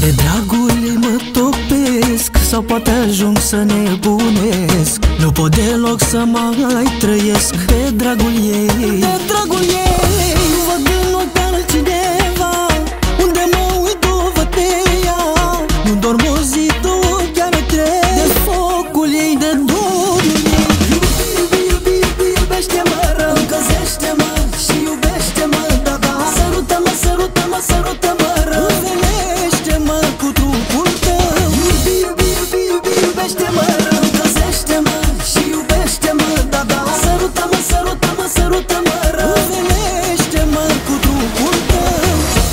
De dragul ei mă topesc, sau poate ajung să nebunesc. Nu pot deloc să mai trăiesc de dragul ei. De dragul ei văd în ochi pe altcineva, unde mă uit o văd pe ea. Nu dorm o zi, două, chiar trei, de focul ei, de dorul ei. Iubi, iubi, iubi, iubește-mă rău, încălzește-mă și iubește-mă, da, da. Sărută-mă, sărută-mă, sărută-mă rău, învelește-mă cu trupul tău. Iubi, iubi, iubi, iubi, iubește-mă rău, încălzește-mă și iubește-mă, da, da. Sărută-mă, sărută-mă, sărută-mă rău, învelește-mă cu trupul tău.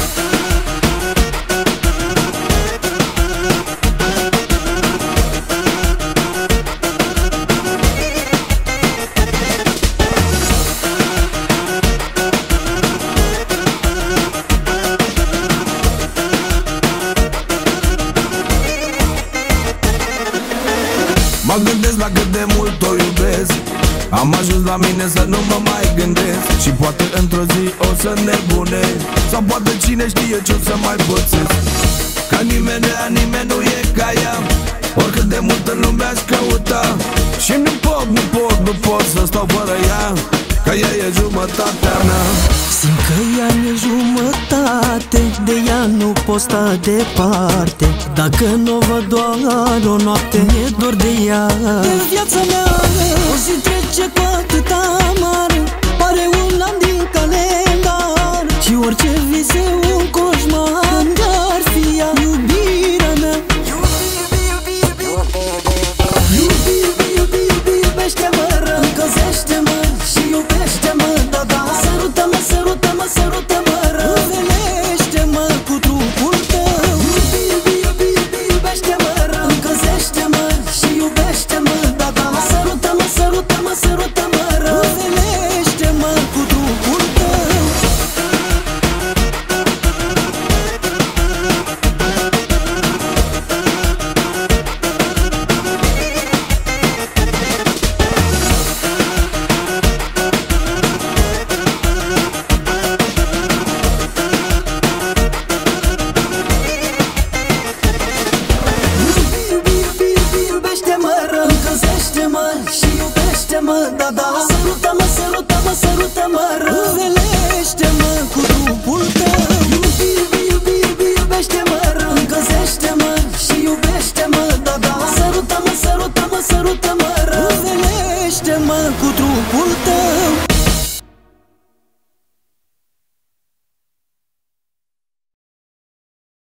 Mă gândesc la cât de mult o iubesc. Am ajuns la mine să nu mă mai gândesc. Și poate într-o zi o să nebunesc, sau poate cine știe ce o să mai pățesc. Ca nimeni nu e ca ea, oricât de mult în lume aș căuta. Și nu pot să stau fără ea, că ea e jumătatea mea. Simt că ea e jumătate, de ea nu pot sta departe. Dacă nu o văd doar o noapte, mi-e dor de ea. De viața mea o zi trece cu atâta mare, pare un an din calendar. Și orice vise un